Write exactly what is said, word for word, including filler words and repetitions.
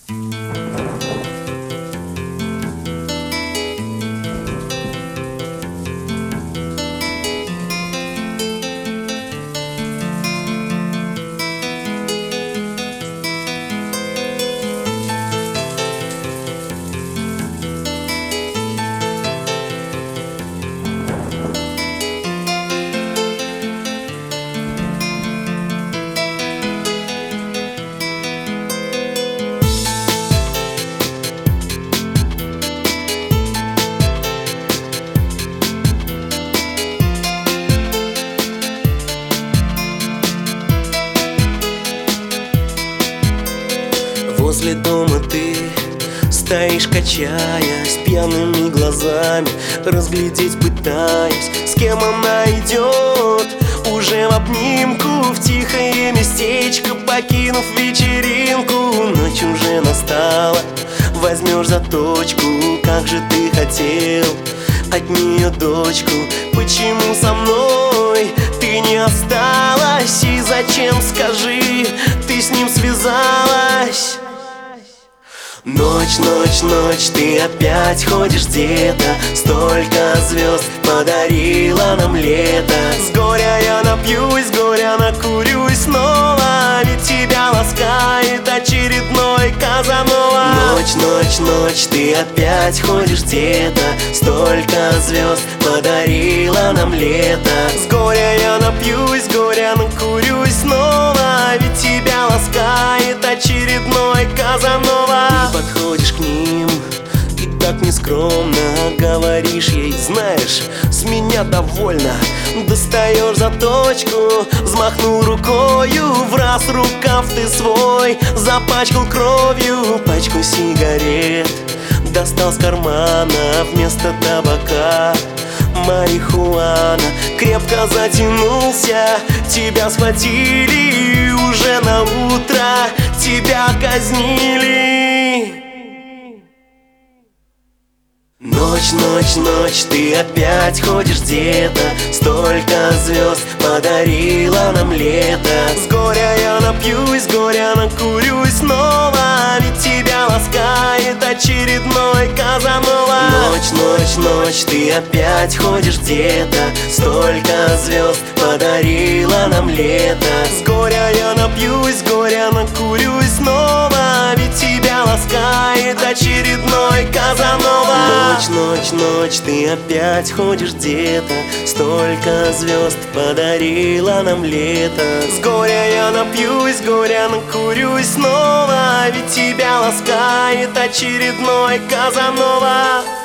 Возле дома ты стоишь, качаясь, пьяными глазами разглядеть пытаясь, с кем она идет, уже в обнимку, в тихое местечко, покинув вечеринку. Ночь уже настала, возьмешь за точку, как же ты хотел от нее дочку. Почему со мной ты не осталась, и зачем, скажи, ты с ним связалась? Ночь, ночь, ночь, ты опять ходишь где-то, столько звезд подарила нам лето. С горя я напьюсь, с горя накурюсь снова, ведь тебя ласкает очередной Казанова. Ночь, ночь, ночь, ты опять ходишь где-то, столько звезд подарила нам лето. С горя я напьюсь, с горя накурюсь снова, ведь тебя ласкает очередной Казанова. Ты подходишь к ним и так нескромно говоришь ей: знаешь, с меня довольно. Достаешь за точку, взмахнул рукою, в раз рукав ты свой запачкал кровью. Пачку сигарет достал с кармана, вместо табака марихуана. Крепко затянулся, тебя схватили, уже на утро тебя казнили. Ночь, ночь, ночь, ты опять ходишь где-то, столько звезд подарила нам лето. С горя я напьюсь, с горя накурюсь снова, ведь тебя ласкает очередной Казанова. Ночь, ночь, ночь, ты опять ходишь где-то, столько звезд подарила нам лето. С горя я напьюсь, с горя накурюсь снова, ведь тебя ласкает очередной Казанова. Ночь, ночь, ночь, ты опять ходишь где-то, столько звезд подарила нам лето. С горя я напьюсь, с горя накурюсь снова, ведь тебя ласкает очередной Казанова.